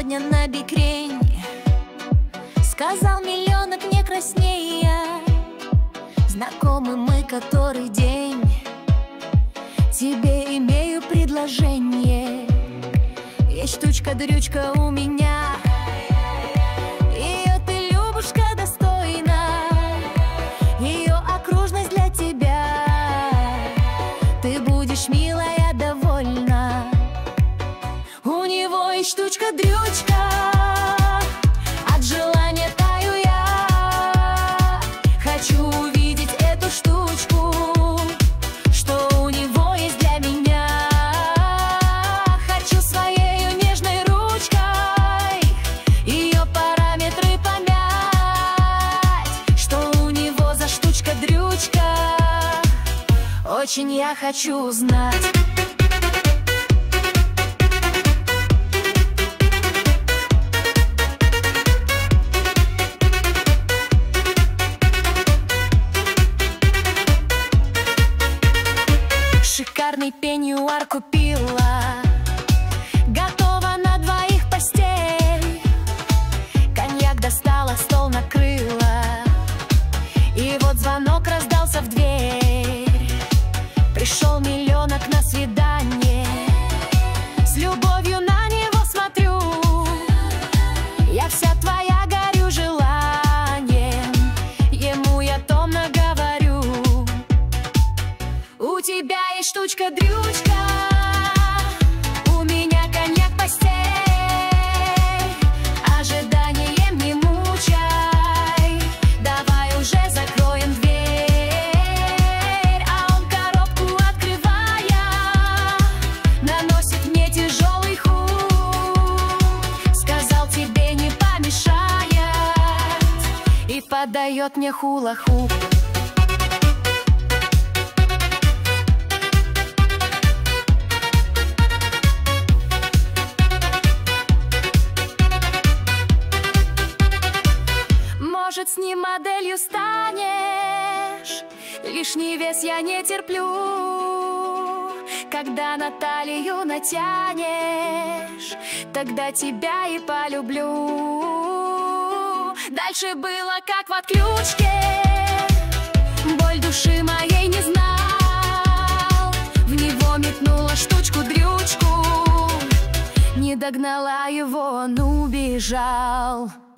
сегодня на бикрень. Сказал миллионок не краснея. Знакомы мы который день. Тебе имею предложение. Есть штучка-дрючка у меня. Ее ты, Любушка, достойна. Ее окружность для тебя. Ты будешь, милая, довольна. У него есть штучка-дрючка. От желания таю я. Хочу увидеть эту штучку, что у него есть для меня. Хочу своей нежной ручкой ее параметры помять. Что у него за штучка-дрючка, очень я хочу знать. Шикарный пеньюар купила, готова на двоих постель. Коньяк достала, стол накрыла, и вот звонок раздался в дверь. Пришел миллионок на свидание. С любовью на него смотрю. Я вся твоя, горю желанием. Ему я томно говорю: у тебя есть штучка-дрючка, у меня коньяк-постель. Ожиданием не мучай, давай уже закроем дверь. А он коробку открывая, наносит мне тяжелый хук. Сказал, тебе не помешает, и подает мне хула-хуп. Может, с ним моделью станешь? Лишний вес я не терплю. Когда на талию натянешь, тогда тебя и полюблю. Дальше было как в отключке. Боль души моей не знал. В него метнула штучку-дрючку. Не догнала его, он убежал.